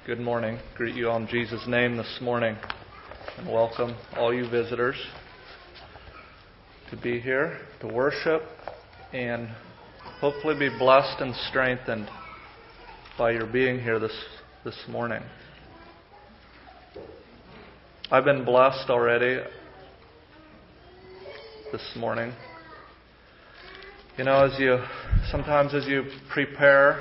Good morning. Greet you all in Jesus' name this morning, and welcome all you visitors to be here, to worship, and hopefully be blessed and strengthened by your being here this morning. I've been blessed already this morning. You know, sometimes as you prepare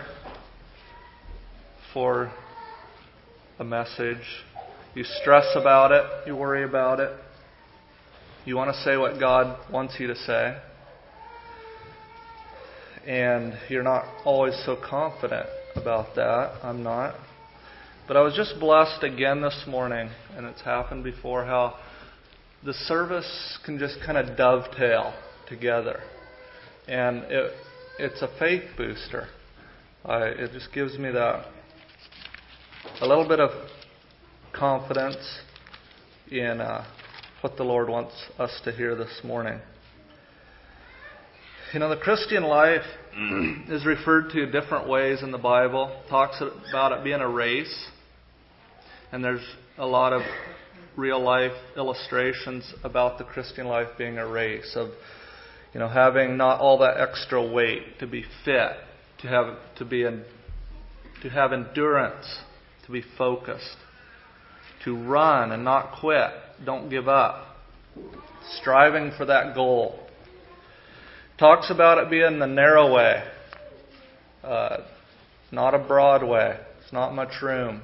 for a message, you stress about it, you worry about it, you want to say what God wants you to say, and you're not always so confident about that. I'm not. But I was just blessed again this morning, and it's happened before, how the service can just kind of dovetail together. And it's a faith booster. It just gives me that a little bit of confidence in what the Lord wants us to hear this morning. You know, the Christian life is referred to different ways in the Bible. It talks about it being a race. And there's a lot of real life illustrations about the Christian life being a race of, you know, having not all that extra weight, to be fit, to have endurance, to be focused, to run and not quit, don't give up, striving for that goal. Talks about it being the narrow way, not a broad way. It's not much room.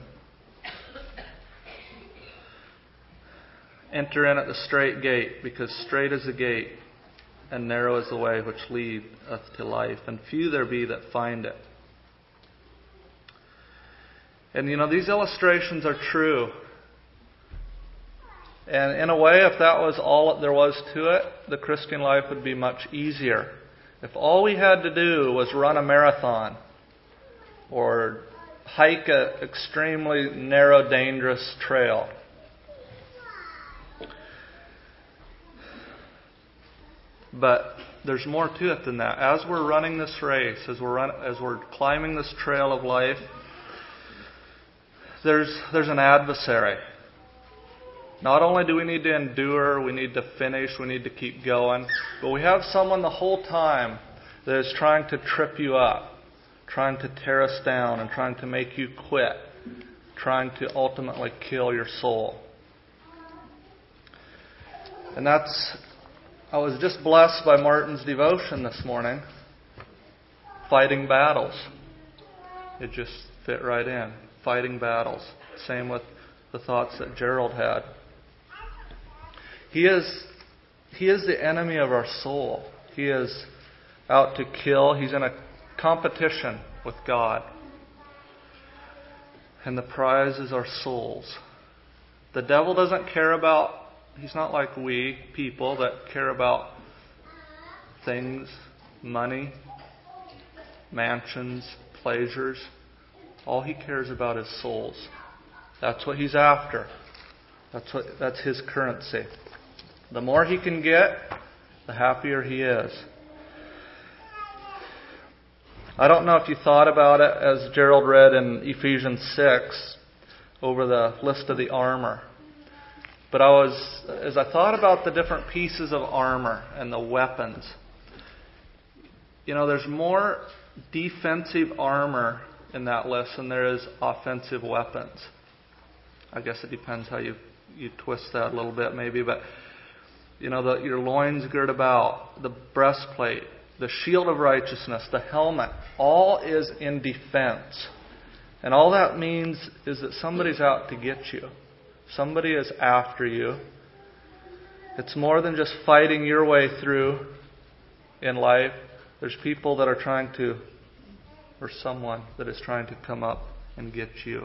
Enter in at the straight gate, because straight is the gate, and narrow is the way which leadeth to life, and few there be that find it. And you know, these illustrations are true. And in a way, if that was all there was to it, the Christian life would be much easier. If all we had to do was run a marathon or hike an extremely narrow, dangerous trail. But there's more to it than that. As we're running this race, as we're climbing this trail of life, there's an adversary. Not only do we need to endure, we need to finish, we need to keep going, but we have someone the whole time that is trying to trip you up, trying to tear us down, and trying to make you quit, trying to ultimately kill your soul. And I was just blessed by Martin's devotion this morning. Fighting battles. It just fit right in. Fighting battles. Same with the thoughts that Gerald had. He is the enemy of our soul. He is out to kill. He's in a competition with God. And the prize is our souls. The devil doesn't care about, he's not like we people that care about things, money, mansions, pleasures. All he cares about is souls. That's what he's after. That's his currency. The more he can get, the happier he is. I don't know if you thought about it as Gerald read in Ephesians 6 over the list of the armor. But as I thought about the different pieces of armor and the weapons, you know, there's more defensive armor in that list than there is offensive weapons. I guess it depends how you twist that a little bit maybe, but you know, your loins girt about, the breastplate, the shield of righteousness, the helmet, all is in defense. And all that means is that somebody's out to get you. Somebody is after you. It's more than just fighting your way through in life. There's people that are trying to, or someone that is trying to come up and get you.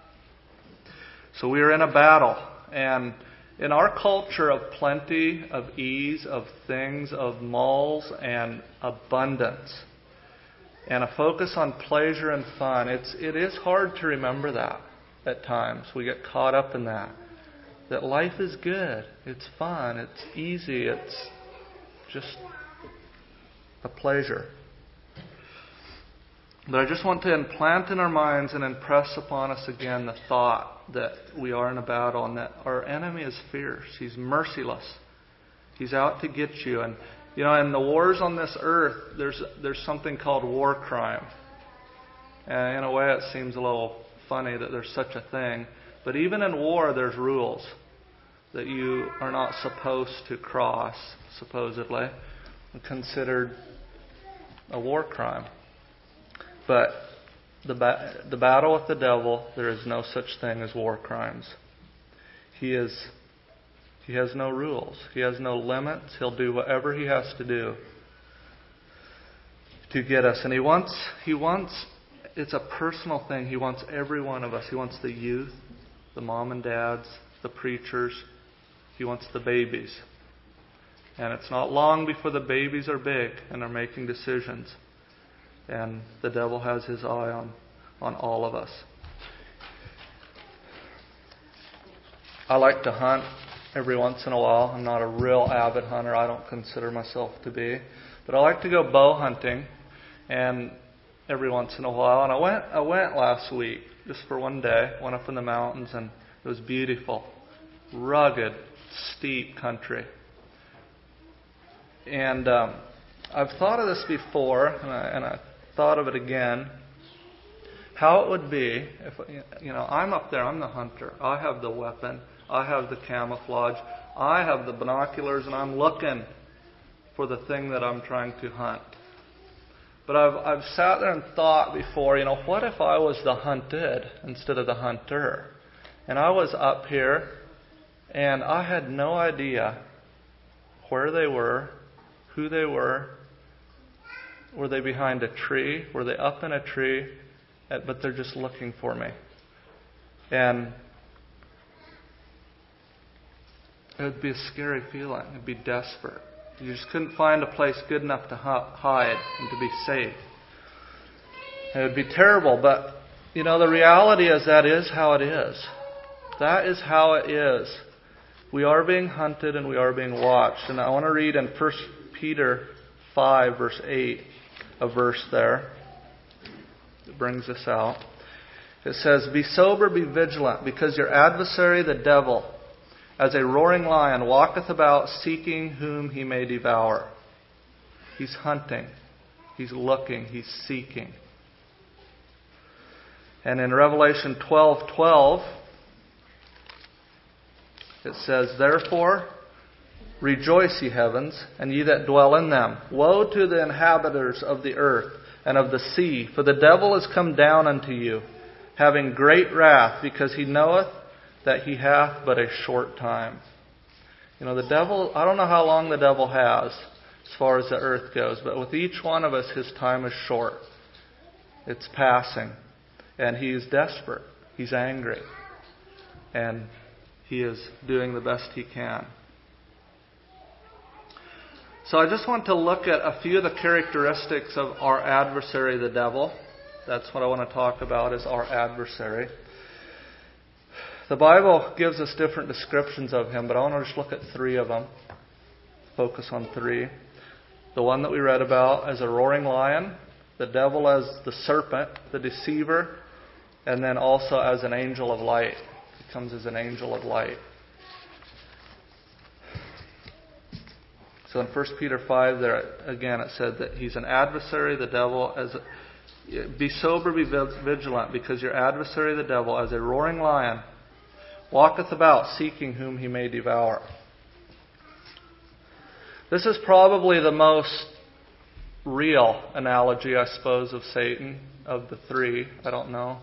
So we are in a battle. And in our culture of plenty, of ease, of things, of malls and abundance, and a focus on pleasure and fun, it is hard to remember that at times. We get caught up in that. That life is good. It's fun. It's easy. It's just a pleasure. But I just want to implant in our minds and impress upon us again the thought that we are in a battle and that our enemy is fierce. He's merciless. He's out to get you. And, in the wars on this earth, there's something called war crime. And in a way, it seems a little funny that there's such a thing. But even in war, there's rules that you are not supposed to cross, supposedly, and considered a war crime. But the battle with the devil, there is no such thing as war crimes. He has no rules. He has no limits. He'll do whatever he has to do to get us. And he wants, it's a personal thing. He wants every one of us. He wants the youth, the mom and dads, the preachers. He wants the babies. And it's not long before the babies are big and are making decisions. And the devil has his eye on all of us. I like to hunt every once in a while. I'm not a real avid hunter. I don't consider myself to be. But I like to go bow hunting, and every once in a while. And I went last week, just for one day. Went up in the mountains, and it was beautiful. Rugged, steep country. And I've thought of this before, and I thought of it again. How it would be if, I'm up there, I'm the hunter. I have the weapon. I have the camouflage. I have the binoculars, and I'm looking for the thing that I'm trying to hunt. But I've sat there and thought before, what if I was the hunted instead of the hunter? And I was up here, and I had no idea where they were, who they were. Were they behind a tree? Were they up in a tree? But they're just looking for me. And it would be a scary feeling. It would be desperate. You just couldn't find a place good enough to hide and to be safe. It would be terrible. But, the reality is that is how it is. That is how it is. We are being hunted and we are being watched. And I want to read in 1 Peter 5, verse 8, a verse there. It brings this out. It says, "Be sober, be vigilant, because your adversary the devil, as a roaring lion, walketh about seeking whom he may devour." He's hunting. He's looking. He's seeking. And in Revelation 12:12, it says, "Therefore rejoice, ye heavens, and ye that dwell in them. Woe to the inhabitants of the earth and of the sea, for the devil is come down unto you, having great wrath, because he knoweth that he hath but a short time." The devil, I don't know how long the devil has as far as the earth goes, but with each one of us, his time is short. It's passing. And he is desperate. He's angry. And he is doing the best he can. So I just want to look at a few of the characteristics of our adversary, the devil. That's what I want to talk about, is our adversary. The Bible gives us different descriptions of him, but I want to just look at 3 of them. Focus on 3. The one that we read about as a roaring lion, the devil as the serpent, the deceiver, and then also as an angel of light. He comes as an angel of light. So in 1 Peter 5, there again it said that he's an adversary, the devil, be sober, be vigilant, because your adversary, the devil, as a roaring lion, walketh about seeking whom he may devour. This is probably the most real analogy, I suppose, of Satan, of the 3. I don't know.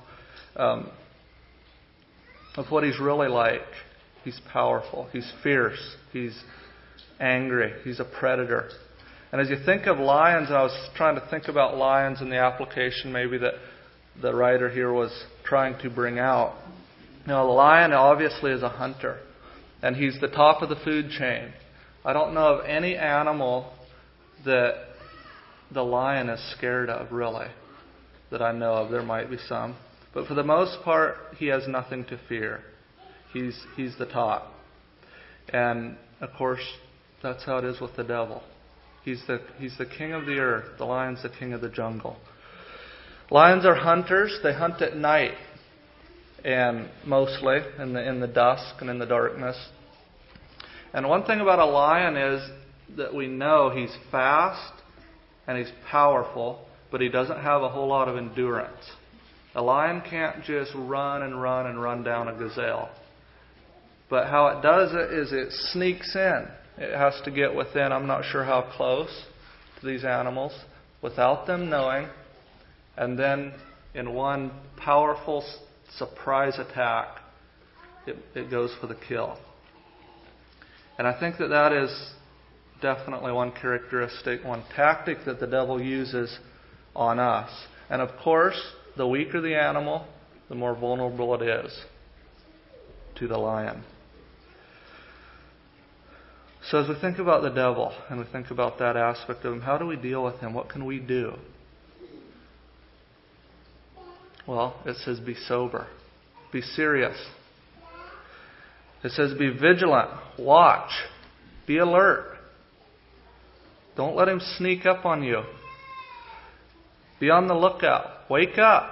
Of what he's really like. He's powerful. He's fierce. He's angry. He's a predator. And as you think of lions, and I was trying to think about lions in the application maybe that the writer here was trying to bring out. The lion obviously is a hunter. And he's the top of the food chain. I don't know of any animal that the lion is scared of, really, that I know of. There might be some. But for the most part, he has nothing to fear. He's the top. And, of course, that's how it is with the devil. He's the king of the earth. The lion's the king of the jungle. Lions are hunters. They hunt at night, and mostly in the dusk and in the darkness. And one thing about a lion is that we know he's fast and he's powerful, but he doesn't have a whole lot of endurance. A lion can't just run and run and run down a gazelle. But how it does it is it sneaks in. It has to get within, I'm not sure how close, to these animals without them knowing. And then in one powerful surprise attack, it goes for the kill. And I think that is definitely one characteristic, one tactic that the devil uses on us. And of course, the weaker the animal, the more vulnerable it is to the lion. So as we think about the devil and we think about that aspect of him, how do we deal with him? What can we do? Well, it says be sober. Be serious. It says be vigilant. Watch. Be alert. Don't let him sneak up on you. Be on the lookout. Wake up.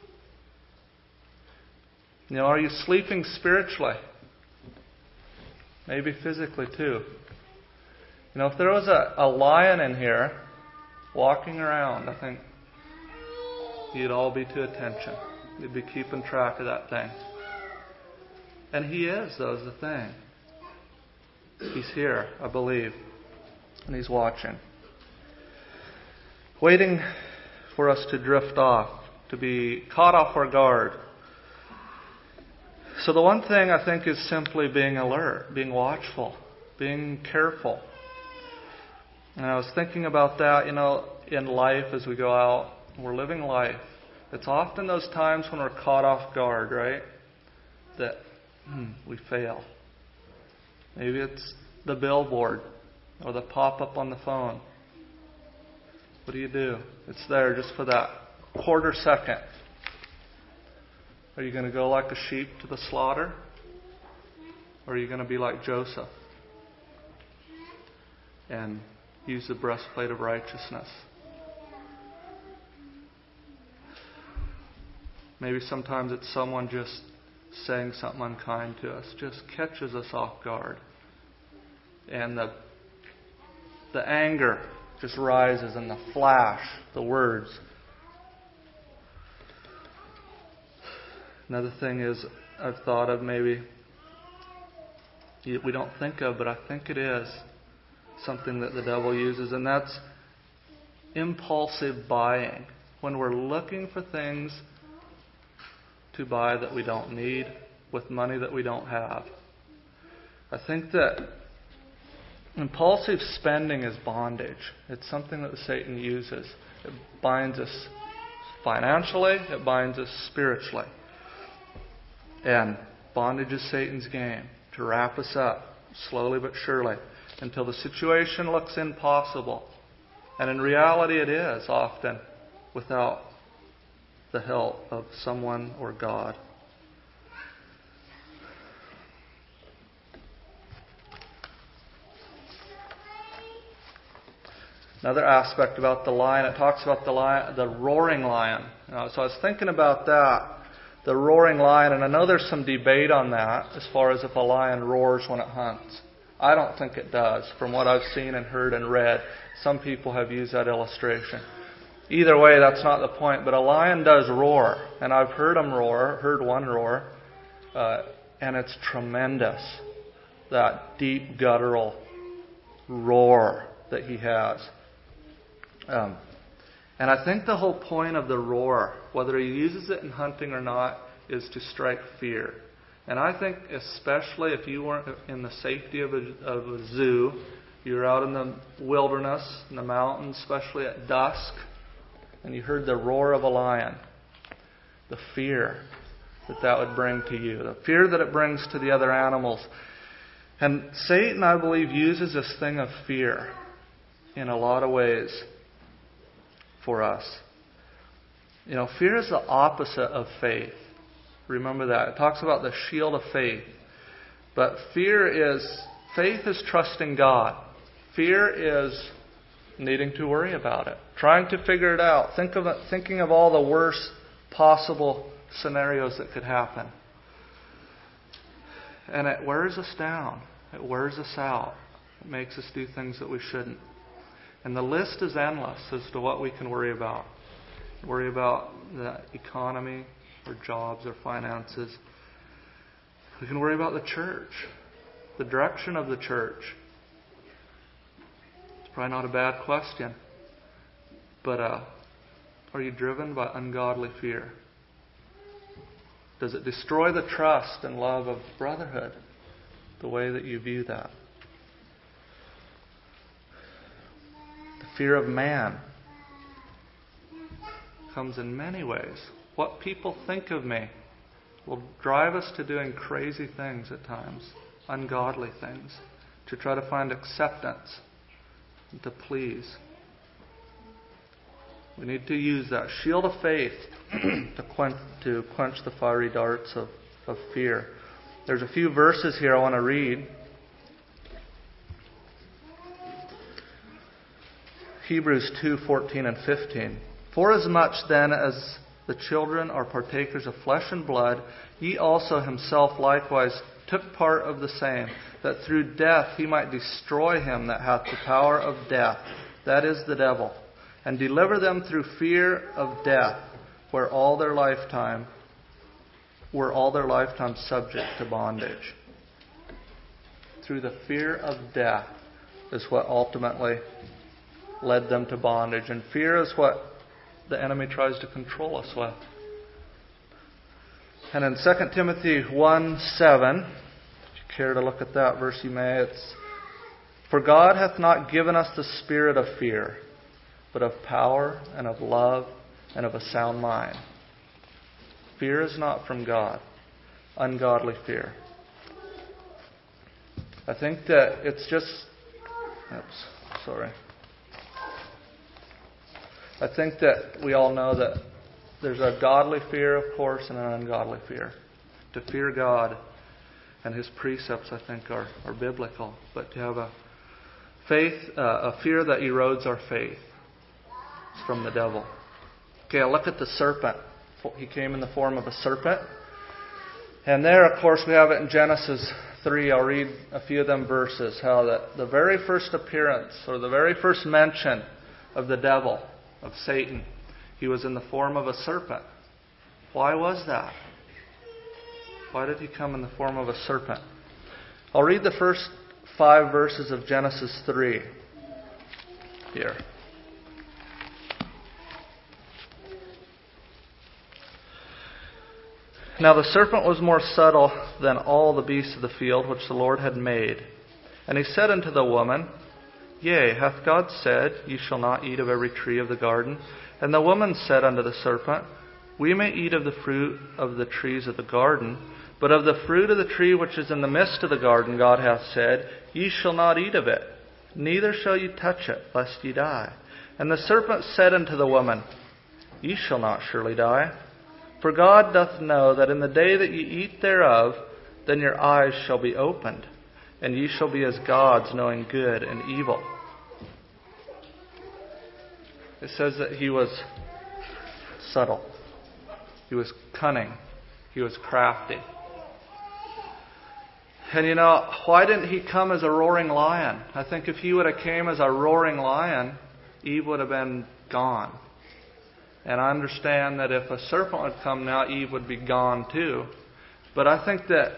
Are you sleeping spiritually? Maybe physically too. If there was a lion in here walking around, I think you'd all be to attention. You'd be keeping track of that thing. And he is, though, is the thing. He's here, I believe. And he's watching. Waiting for us to drift off, to be caught off our guard. So the one thing I think is simply being alert, being watchful, being careful. And I was thinking about that, in life as we go out, we're living life. It's often those times when we're caught off guard, right? That we fail. Maybe it's the billboard or the pop-up on the phone. What do? It's there just for that quarter second. Are you going to go like a sheep to the slaughter? Or are you going to be like Joseph and use the breastplate of righteousness? Maybe sometimes it's someone just saying something unkind to us, just catches us off guard. And the anger just rises, and the flash, the words. Another thing is I've thought of, maybe we don't think of, but I think it is something that the devil uses, and that's impulsive buying. When we're looking for things to buy that we don't need with money that we don't have. I think that impulsive spending is bondage. It's something that Satan uses. It binds us financially, it binds us spiritually. And bondage is Satan's game, to wrap us up slowly but surely until the situation looks impossible. And in reality it is often without the help of someone or God. Another aspect about the lion, it talks about the roaring lion. So I was thinking about that, the roaring lion, and I know there's some debate on that as far as if a lion roars when it hunts. I don't think it does. From what I've seen and heard and read, some people have used that illustration. Either way, that's not the point, but a lion does roar, and I've heard one roar, and it's tremendous, that deep guttural roar that he has. And I think the whole point of the roar, whether he uses it in hunting or not, is to strike fear. And I think especially if you weren't in the safety of a zoo, you're out in the wilderness, in the mountains, especially at dusk, and you heard the roar of a lion, the fear that would bring to you, the fear that it brings to the other animals. And Satan, I believe, uses this thing of fear in a lot of ways for us. Fear is the opposite of faith. Remember that. It talks about the shield of faith. But faith is trusting God. Fear is needing to worry about it, trying to figure it out, thinking of all the worst possible scenarios that could happen. And it wears us down. It wears us out. It makes us do things that we shouldn't. And the list is endless as to what we can worry about. Worry about the economy, or jobs, or finances. We can worry about the church, the direction of the church. It's probably not a bad question. But are you driven by ungodly fear? Does it destroy the trust and love of brotherhood, the way that you view that? The fear of man comes in many ways. What people think of me will drive us to doing crazy things at times, ungodly things, to try to find acceptance and to please. We need to use that shield of faith to quench the fiery darts of fear. There's a few verses here I want to read. Hebrews 2:14 and 15. Forasmuch then as the children are partakers of flesh and blood, ye also himself likewise took part of the same, that through death he might destroy him that hath the power of death, that is the devil, and deliver them through fear of death, were all their lifetime subject to bondage. Through the fear of death is what ultimately led them to bondage. And fear is what the enemy tries to control us with. And in 2 Timothy 1:7, if you care to look at that verse, you may. It's, for God hath not given us the spirit of fear, but of power and of love and of a sound mind. Fear is not from God. Ungodly fear. I think that it's just... I think that we all know that there's a godly fear, of course, and an ungodly fear. To fear God and His precepts, I think, are biblical. But to have a fear that erodes our faith, it's from the devil. Okay, I'll look at the serpent. He came in the form of a serpent. And there, of course, we have it in Genesis 3. I'll read a few of them verses. How that the very first appearance, or the very first mention of the devil, of Satan, he was in the form of a serpent. Why was that? Why did he come in the form of a serpent? I'll read the first 5 verses of Genesis 3 here. Now the serpent was more subtle than all the beasts of the field which the Lord had made. And he said unto the woman, Yea, hath God said, Ye shall not eat of every tree of the garden? And the woman said unto the serpent, We may eat of the fruit of the trees of the garden, but of the fruit of the tree which is in the midst of the garden God hath said, Ye shall not eat of it, neither shall ye touch it, lest ye die. And the serpent said unto the woman, Ye shall not surely die. For God doth know that in the day that ye eat thereof, then your eyes shall be opened, and ye shall be as gods, knowing good and evil. It says that he was subtle. He was cunning. He was crafty. And you know, why didn't he come as a roaring lion? I think if he would have came as a roaring lion, Eve would have been gone. And I understand that if a serpent would come now, Eve would be gone too. But I think that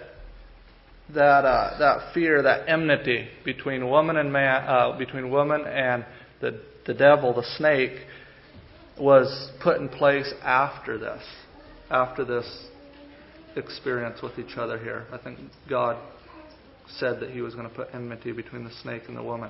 fear, that enmity between woman and man, between woman and the devil, the snake, was put in place after this experience with each other here. I think God said that He was going to put enmity between the snake and the woman.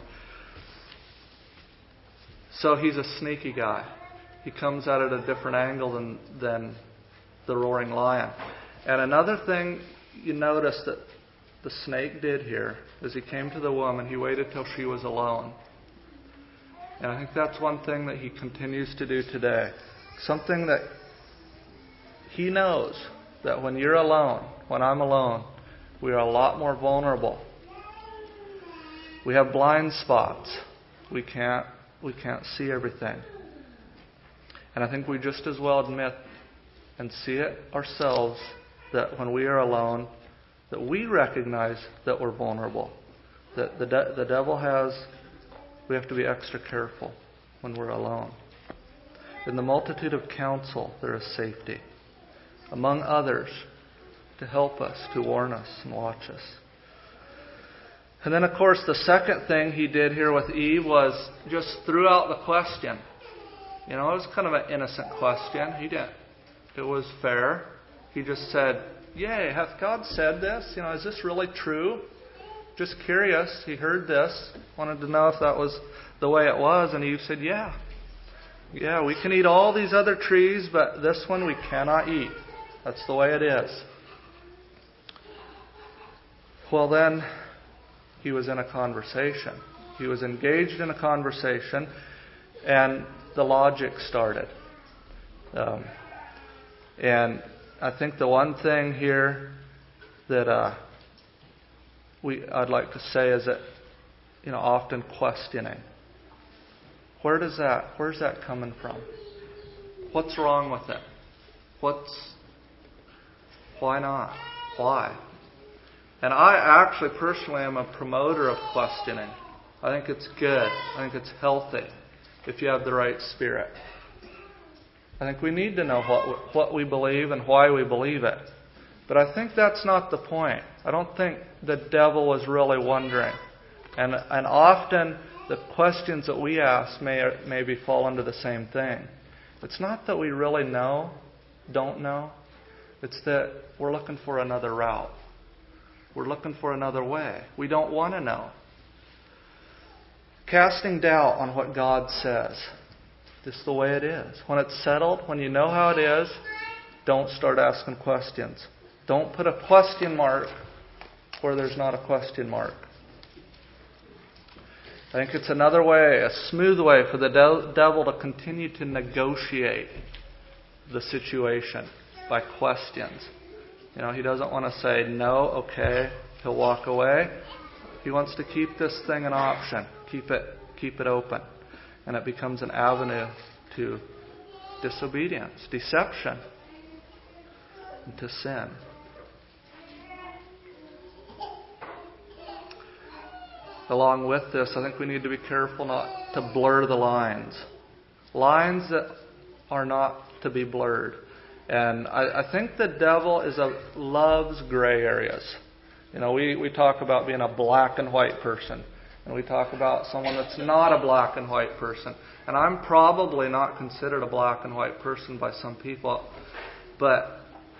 So he's a sneaky guy. He comes at it at a different angle than the roaring lion. And another thing you notice that the snake did here is he came to the woman. He waited till she was alone. And I think that's one thing that he continues to do today. Something that he knows that when you're alone, when I'm alone, we are a lot more vulnerable. We have blind spots. We can't see everything. And I think we just as well admit and see it ourselves that when we are alone, that we recognize that we're vulnerable. That the devil we have to be extra careful when we're alone. In the multitude of counsel, there is safety. Among others, to help us, to warn us and watch us. And then, of course, the second thing he did here with Eve was just threw out the question. It was kind of an innocent question. It was fair. He just said, "Yea, hath God said this? Is this really true?" Just curious. He heard this, wanted to know if that was the way it was, and Eve said, "Yeah. Yeah, we can eat all these other trees, but this one we cannot eat. That's the way it is." Well, then, he was in a conversation. He was engaged in a conversation, and the logic started. And I think the one thing here that I'd like to say is that, often questioning. Where's that coming from? What's wrong with it? Why not? Why? And I actually personally am a promoter of questioning. I think it's good. I think it's healthy if you have the right spirit. I think we need to know what we believe and why we believe it. But I think that's not the point. I don't think the devil was really wondering. And often the questions that we ask may maybe fall into the same thing. It's not that we really don't know. It's that we're looking for another route. We're looking for another way. We don't want to know. Casting doubt on what God says. Just the way it is. When it's settled, when you know how it is, don't start asking questions. Don't put a question mark where there's not a question mark. I think it's another way, a smooth way for the devil to continue to negotiate the situation by questions. He doesn't want to say no, okay, he'll walk away. He wants to keep this thing an option, keep it open. And it becomes an avenue to disobedience, deception, and to sin. Along with this, I think we need to be careful not to blur the lines. Lines that are not to be blurred. And I think the devil loves gray areas. We talk about being a black and white person. And we talk about someone that's not a black and white person. And I'm probably not considered a black and white person by some people. But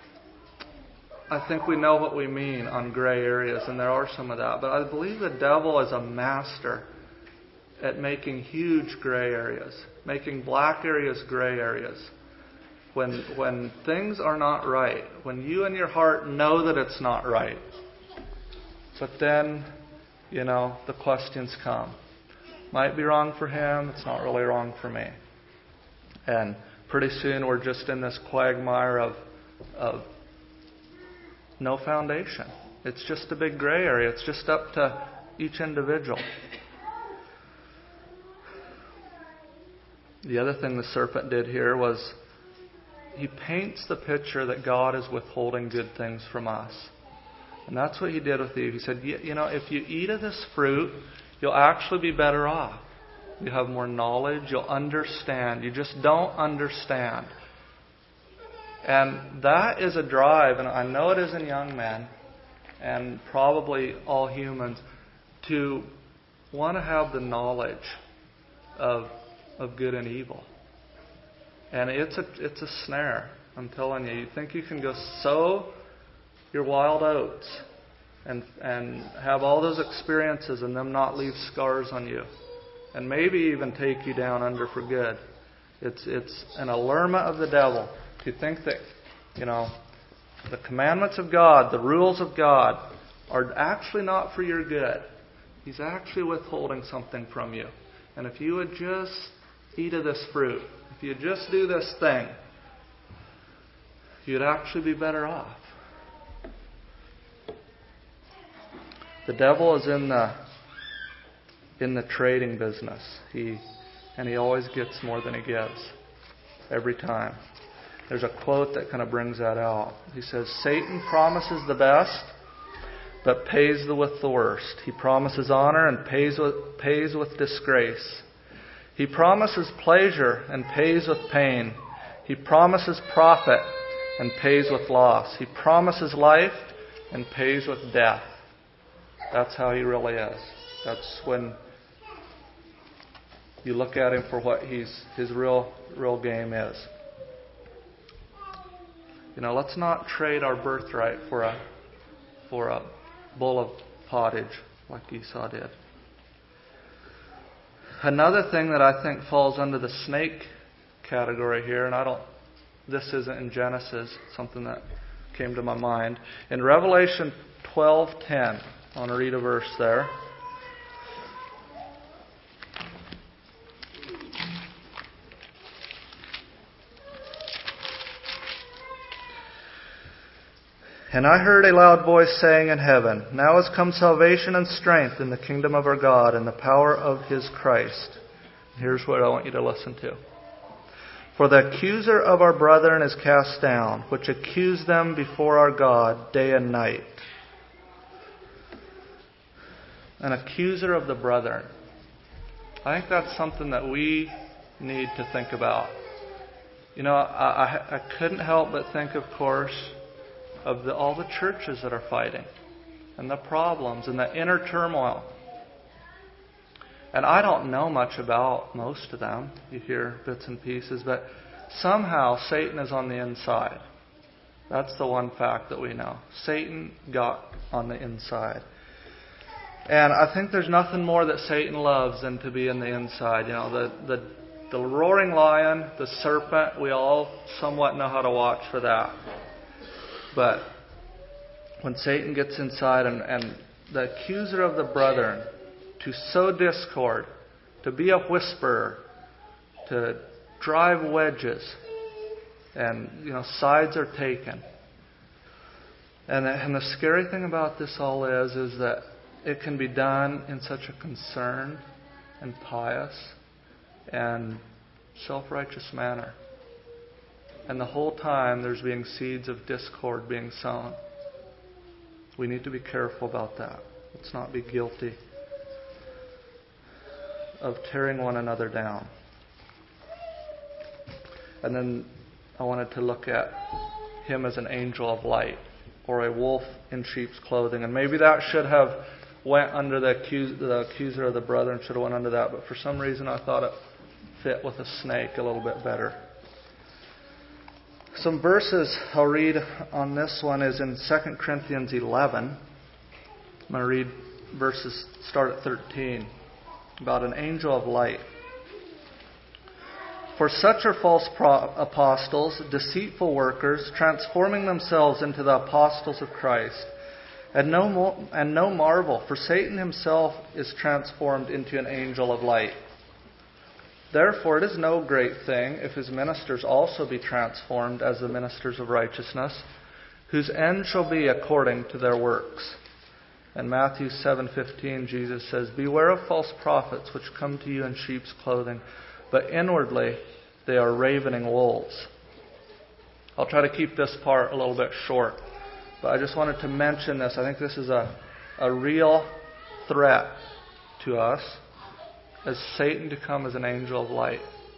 I think we know what we mean on gray areas, and there are some of that. But I believe the devil is a master at making huge gray areas, making black areas gray areas. When things are not right, when you in your heart know that it's not right, but then, the questions come. Might be wrong for him, it's not really wrong for me. And pretty soon we're just in this quagmire of no foundation. It's just a big gray area. It's just up to each individual. The other thing the serpent did here was he paints the picture that God is withholding good things from us. And that's what he did with Eve. He said, if you eat of this fruit, you'll actually be better off. You have more knowledge. You'll understand. You just don't understand. And that is a drive, and I know it is in young men, and probably all humans, to want to have the knowledge of good and evil. And it's a snare, I'm telling you. You think you can go sow your wild oats and have all those experiences and them not leave scars on you, and maybe even take you down under for good. It's an allurement of the devil to think that the commandments of God, the rules of God, are actually not for your good. He's actually withholding something from you. And if you would just eat of this fruit, if you just do this thing, you'd actually be better off. The devil is in the trading business. He and he always gets more than he gives. Every time. There's a quote that kind of brings that out. He says, Satan promises the best, but pays with the worst. He promises honor and pays with disgrace. He promises pleasure and pays with pain. He promises profit and pays with loss. He promises life and pays with death. That's how he really is. That's when you look at him for what his real game is. Let's not trade our birthright for a bowl of pottage like Esau did. Another thing that I think falls under the snake category here, and this isn't in Genesis, something that came to my mind. In Revelation 12:10, I want to read a verse there. And I heard a loud voice saying in heaven, Now has come salvation and strength in the kingdom of our God and the power of His Christ. Here's what I want you to listen to. For the accuser of our brethren is cast down, which accused them before our God day and night. An accuser of the brethren. I think that's something that we need to think about. I couldn't help but think, of course, of all the churches that are fighting and the problems and the inner turmoil. And I don't know much about most of them. You hear bits and pieces, but somehow Satan is on the inside. That's the one fact that we know. Satan got on the inside. And I think there's nothing more that Satan loves than to be in the inside. The roaring lion, the serpent, we all somewhat know how to watch for that. But when Satan gets inside and the accuser of the brethren, to sow discord, to be a whisperer, to drive wedges, and sides are taken. And the scary thing about this all is that it can be done in such a concerned and pious and self-righteous manner. And the whole time there's being seeds of discord being sown. We need to be careful about that. Let's not be guilty of tearing one another down. And then I wanted to look at him as an angel of light, or a wolf in sheep's clothing. And maybe that should have went under the accuser of the brethren, should have went under that. But for some reason I thought it fit with a snake a little bit better. Some verses I'll read on this one is in 2 Corinthians 11. I'm going to read verses, start at 13, about an angel of light. For such are false apostles, deceitful workers, transforming themselves into the apostles of Christ. And no marvel, for Satan himself is transformed into an angel of light. Therefore it is no great thing if his ministers also be transformed as the ministers of righteousness, whose end shall be according to their works. In Matthew 7:15, Jesus says, Beware of false prophets which come to you in sheep's clothing, but inwardly they are ravening wolves. I'll try to keep this part a little bit short, but I just wanted to mention this. I think this is a real threat to us, as Satan to come as an angel of light.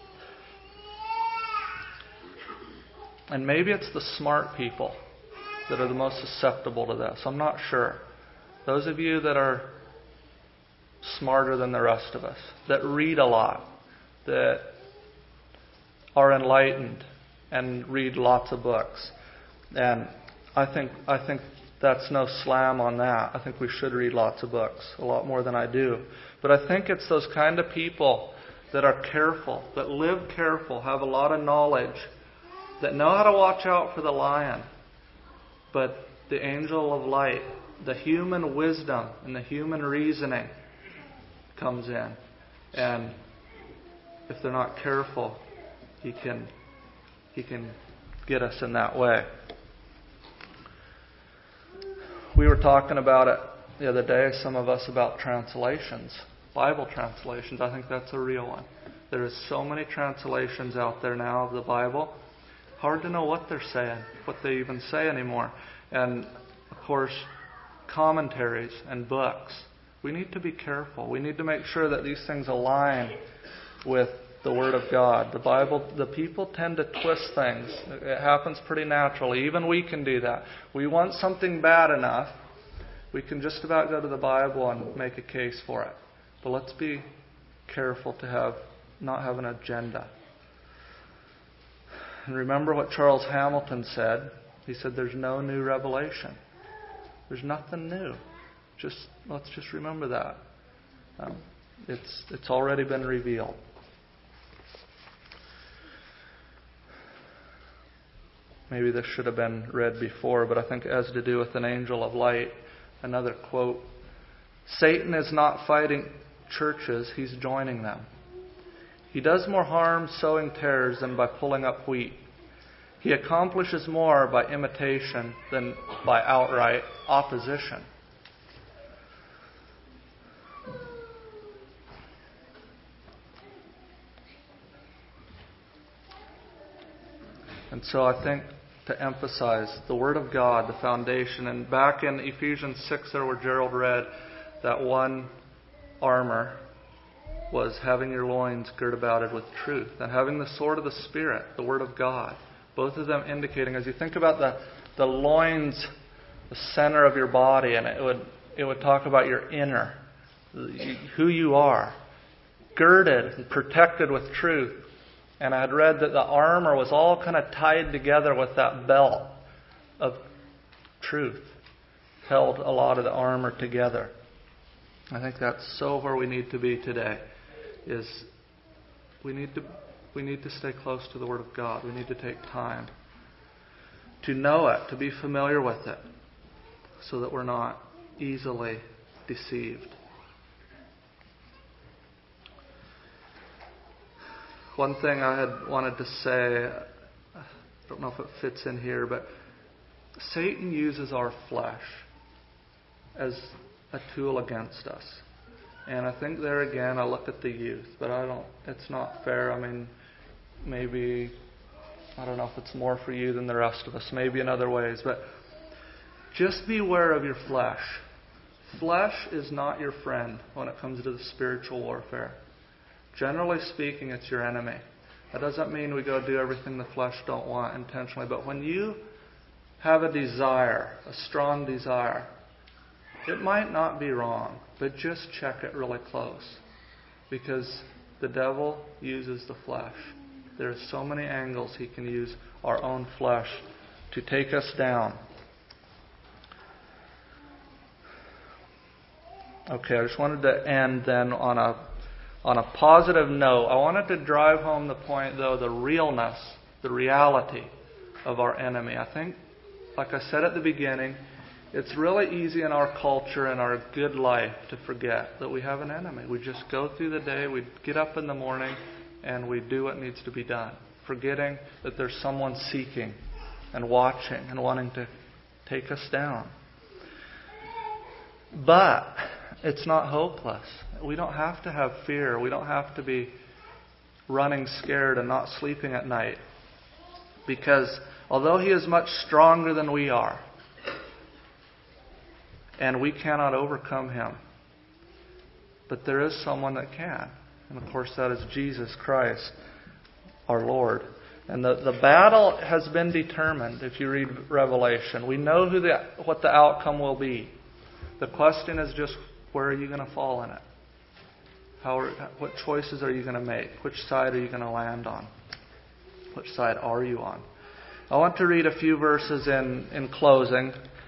And maybe it's the smart people that are the most susceptible to this. I'm not sure. Those of you that are smarter than the rest of us, that read a lot, that are enlightened and read lots of books. And I think that's no slam on that. I think we should read lots of books, a lot more than I do. But I think it's those kind of people that are careful, that live careful, have a lot of knowledge, that know how to watch out for the lion. But the angel of light, the human wisdom and the human reasoning comes in. And if they're not careful, he can get us in that way. We were talking about it the other day, some of us, about translations, Bible translations. I think that's a real one. There is so many translations out there now of the Bible. Hard to know what they're saying, what they even say anymore. And, of course, commentaries and books. We need to be careful. We need to make sure that these things align with the Word of God. The Bible, the people tend to twist things. It happens pretty naturally. Even we can do that. We want something bad enough, we can just about go to the Bible and make a case for it. But let's be careful to not have an agenda. And remember what Charles Hamilton said. He said, "There's no new revelation." There's nothing new. Let's just remember that. It's already been revealed. Maybe this should have been read before, but I think it has to do with an angel of light. Another quote. "Satan is not fighting churches, he's joining them. He does more harm sowing tares than by pulling up wheat. He accomplishes more by imitation than by outright opposition." And so I think to emphasize the Word of God, the foundation. And back in Ephesians 6 there where Gerald read, that one armor was having your loins girt about it with truth. And having the sword of the Spirit, the Word of God. Both of them indicating, as you think about the loins, the center of your body, and it would talk about your inner, who you are, girded and protected with truth. And I had read that the armor was all kind of tied together with that belt of truth. Held a lot of the armor together. I think that's so where we need to be today. Is we need to stay close to the Word of God. We need to take time to know it, to be familiar with it, so that we're not easily deceived. One thing I had wanted to say, I don't know if it fits in here, but Satan uses our flesh as a tool against us. And I think there again, I look at the youth, but it's not fair. I mean, maybe, I don't know if it's more for you than the rest of us, maybe in other ways, but just beware of your flesh. Flesh is not your friend when it comes to the spiritual warfare. Generally speaking, it's your enemy. That doesn't mean we go do everything the flesh don't want intentionally, but when you have a desire, a strong desire, it might not be wrong, but just check it really close. Because the devil uses the flesh. There are so many angles he can use our own flesh to take us down. Okay, I just wanted to end then on a positive note. I wanted to drive home the point, though, the realness, the reality of our enemy. I think, like I said at the beginning, it's really easy in our culture and our good life to forget that we have an enemy. We just go through the day, we get up in the morning, and we do what needs to be done, forgetting that there's someone seeking and watching and wanting to take us down. But it's not hopeless. We don't have to have fear. We don't have to be running scared and not sleeping at night. Because although he is much stronger than we are, and we cannot overcome him, but there is someone that can. And of course that is Jesus Christ, our Lord. And the battle has been determined if you read Revelation. We know what the outcome will be. The question is just, where are you going to fall in it? What choices are you going to make? Which side are you going to land on? Which side are you on? I want to read a few verses in closing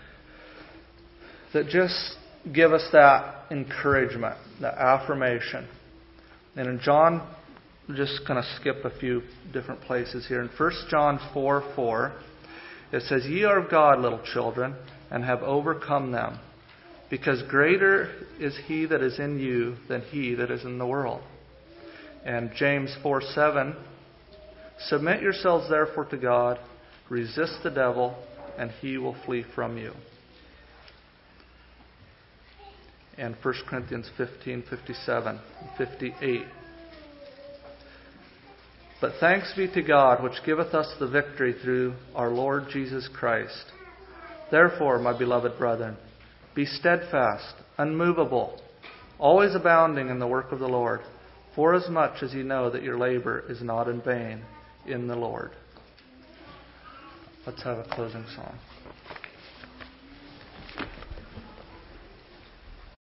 that just give us that encouragement, that affirmation. And in John, I'm just going to skip a few different places here. In 1 John 4:4, it says, "Ye are of God, little children, and have overcome them, because greater is He that is in you than he that is in the world." And James 4:7, "Submit yourselves therefore to God, resist the devil, and he will flee from you." And 1 Corinthians 15:57 and 58. But thanks be to God, which giveth us the victory through our Lord Jesus Christ. Therefore, my beloved brethren, be steadfast, unmovable, always abounding in the work of the Lord, forasmuch as ye know that your labor is not in vain in the Lord. Let's have a closing song.